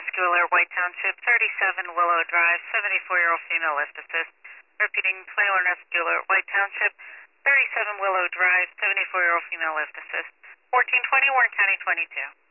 Escular, White Township, 37 Willow Drive, 74-year-old female lift assist. Repeating, 21 Escular, White Township, 37 Willow Drive, 74-year-old female lift assist. 1420 Warren County 22.